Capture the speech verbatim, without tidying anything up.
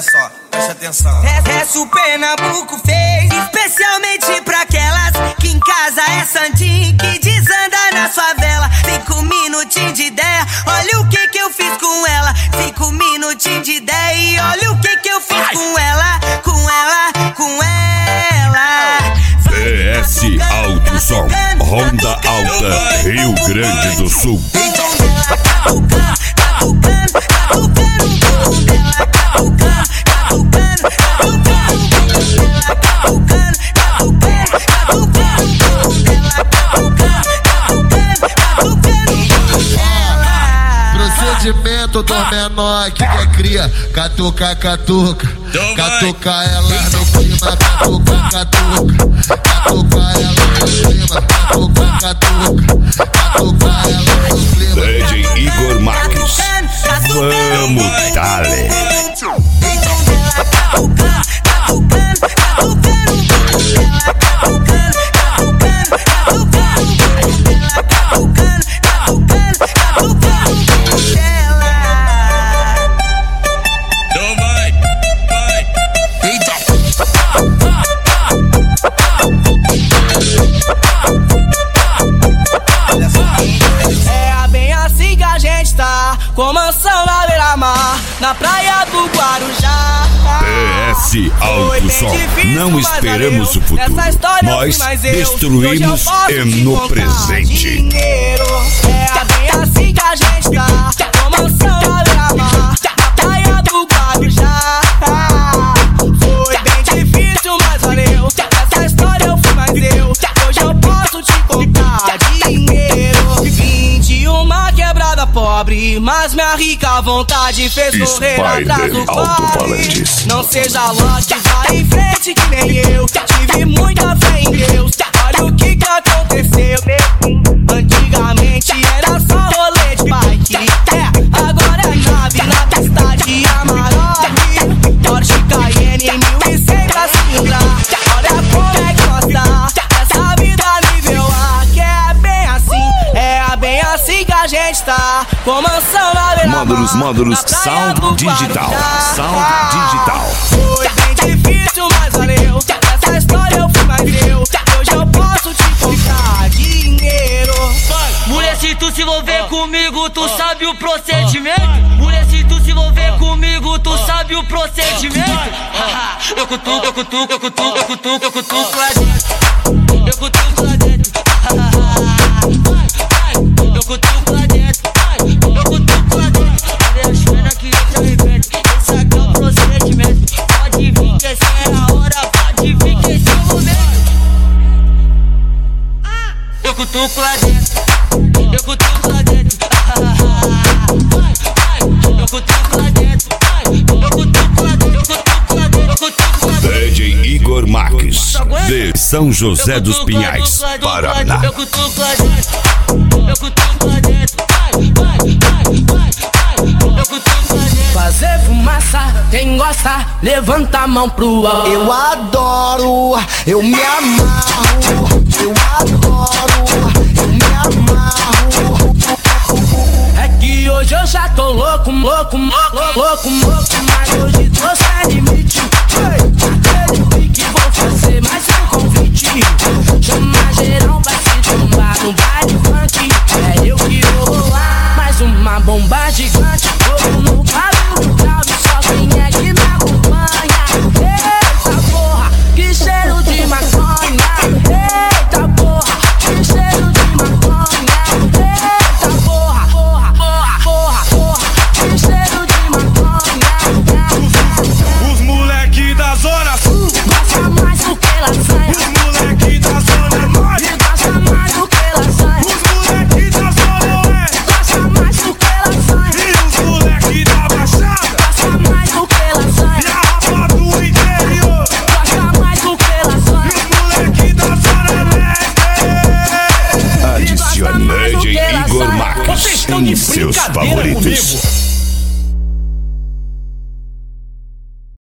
Olha só, presta atenção. Essa o Pernambuco fez especialmente pra aquelas que em casa é santinho, que desanda na favela. Cinco minutinhos de ideia, olha o que que eu fiz com ela. Cinco minutinhos de ideia e olha o que que eu fiz Ai. com ela, com ela, com ela. P S Alto Som, Ronda Alta, Rio Grande do Sul. Procedimento do menor que quer cria, catuca, catuca, catuca ela no clima, catuca, catuca, catuca ela no clima, catuca, catuca, catuca ela no clima. D J Igor Marques, vamos dale. Com mansão na beira-mar, na praia do Guarujá. P S Alto Som, não esperamos o futuro, nós destruímos e no presente. É bem assim que a gente tá, com mansão na beira-mar, na praia do Guarujá. Foi bem difícil, mas valeu. Essa história eu fui mais eu. Hoje eu posso te contar dinheiro. Vim de uma quebrada pobre, mas minha rica vontade fez correr atrás do pobre. Não seja lote, vai em frente que nem eu. Tive muita fé em Deus. Olha o que que aconteceu. Antigamente era só rolê de bike, é, agora é nave na pista de Amarok. Porsche Cayenne mil e cem pra cilindrada. Olha como é que gosta essa vida nível A, que é bem assim, é bem assim que a gente tá. Com mansão na beira-mar, Módulos, módulos, sound digital, sound digital. Foi bem difícil, mas valeu. Essa história eu fui mais eu. Hoje eu posso te contar dinheiro. Mulher, se tu se envolver comigo, tu sabe o procedimento. Mulher, se tu se envolver comigo, tu sabe o procedimento. Eu cutuco, eu cutuco, eu cutuco, eu cutuco, eu cutuco lá dentro. Eu cutuco lá dentro. Eu cutuco lá dentro. Eu cutuco lá dentro. Cadê as penas que eu te arrebento? Esse aqui é o procedimento. Pode vir que essa é a hora, pode vir que esse é o momento. Eu cutuco lá dentro. Eu cutuco lá dentro. Eu cutuco lá dentro. Eu cutuco lá dentro. Eu cutuco lá dentro. Eu cutuco lá dentro. D J Igor Marques, de São José dos Pinhais, Paraná. Eu cutuco lá dentro. Eu cutuco lá dentro. Eu cutuco lá dentro. Fazer fumaça, quem gosta, levanta a mão pro alto. Eu adoro, eu me amarro, eu adoro, eu me amarro. É que hoje eu já tô louco, louco, louco, louco, louco, mas hoje tô sem limite. Aquele pique vou fazer mais um convite. Chama geral pra se tombar no baile funk. É eu que vou rolar mais uma bomba gigante. Fogo no barulho do grau e só quem é que me acompanha. Eita porra, que cheiro de maconha. Eita porra, que cheiro de maconha. Eita porra, porra, porra, porra, porra, que cheiro de maconha. Os moleque da zona sul gosta mais do que lasanha. Os moleque da zona norte gosta mais do que lasanha. Os moleque da zona oeste gosta mais do que lasanha. E os moleque da baixada gosta mais do que lasanha. E a rapa do interior gosta mais do que lasanha. E os moleque da zona leste Adicione D J Igor Marques em seus favoritos.